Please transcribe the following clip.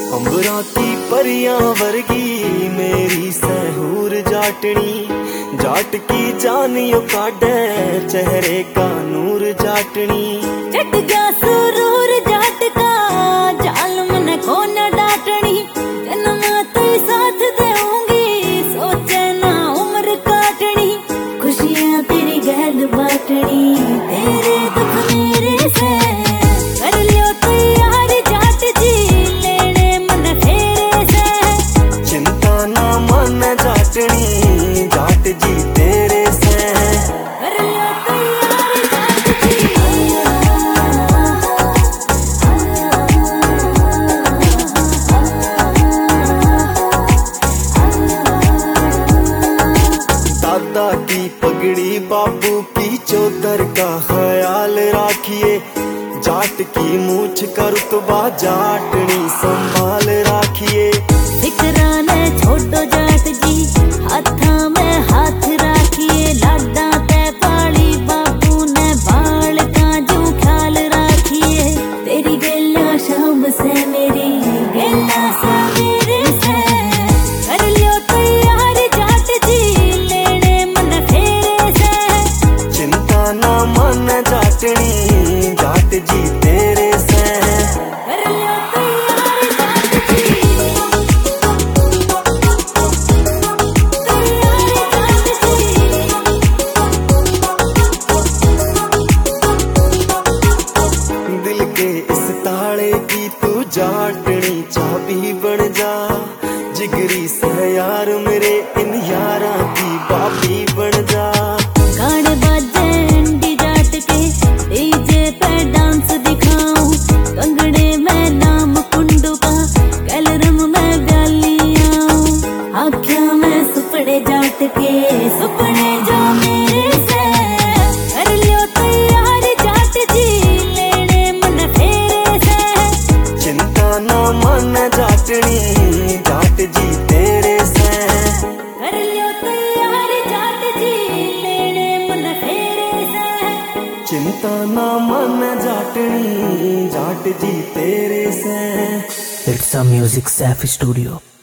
अंबरा की परियां वर्गी मेरी सहूर जाटनी, जाट की जानियो काटे चेहरे का नूर जाटनी। चट गया सुरूर जाट का जालम ने को न डाटनी, जन्म तो साथ देऊंगी सोचे ना उम्र काटनी, खुशियां तेरी गैल बाटनी तेरे दुख मेरे से। कर लियो तैयार जाट जी लेने मन फेरे से, चिंता ना मन जाटनी जाट जी तेरे से। कर लियो तैयार जाट जी। दादा की पगड़ी बाबू की चौधर का ख्याल राखिए, जाट की मूछ का रुतबा जाटनी संभाल राखिए। फिकराने छोटो जाट जी हाथा में हाथ राखिए, लाडा ते पाली बाबू ने बाल का जो ख्याल राखिए, तेरी गल्ला शाम से मेरी गल्ला सवेरे से। कर लियो तैयार जाट जी लेने मन फेरे से, चिंता ना मन जाटनी जाट जी तेरे से। कर लियो तैयार जाट जी। दिल के इस ताले की तू जाटनी चाबी बन जा, जिगरी से यार मेरे इन यारा की बाबी बन जा। गाने बाजे अंडी जाट के डीजे पे डांस दिखाऊं, कंगड़े में नाम कुंडू का कलरम में गालियां, आँखों में सुपड़े जाट के सुपने जो मेरे से। कर लियो तैयार जाट जी लेने मन फेरे से, चिंता ना मन जाटनी जाट जी तेरे से। कर लियो तैयार जाट जी लेने मन फेरे से, चिंता ना मन जाटनी जाट जी तेरे से। It's a Music Safi Studio.